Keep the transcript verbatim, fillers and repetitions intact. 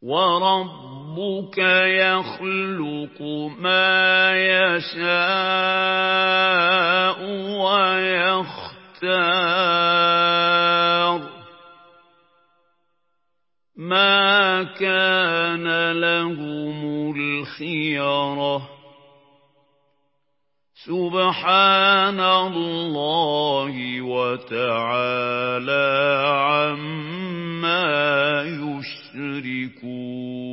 وَرَبُّكَ يَخْلُقُ مَا يَشَاءُ وَيَخْتَارُ ۗ مَا كَانَ لَهُمُ الْخِيَرَةُ ۚ سُبْحَانَ اللَّهِ وَتَعَالَىٰ عَمَّا يُشْرِكُونَ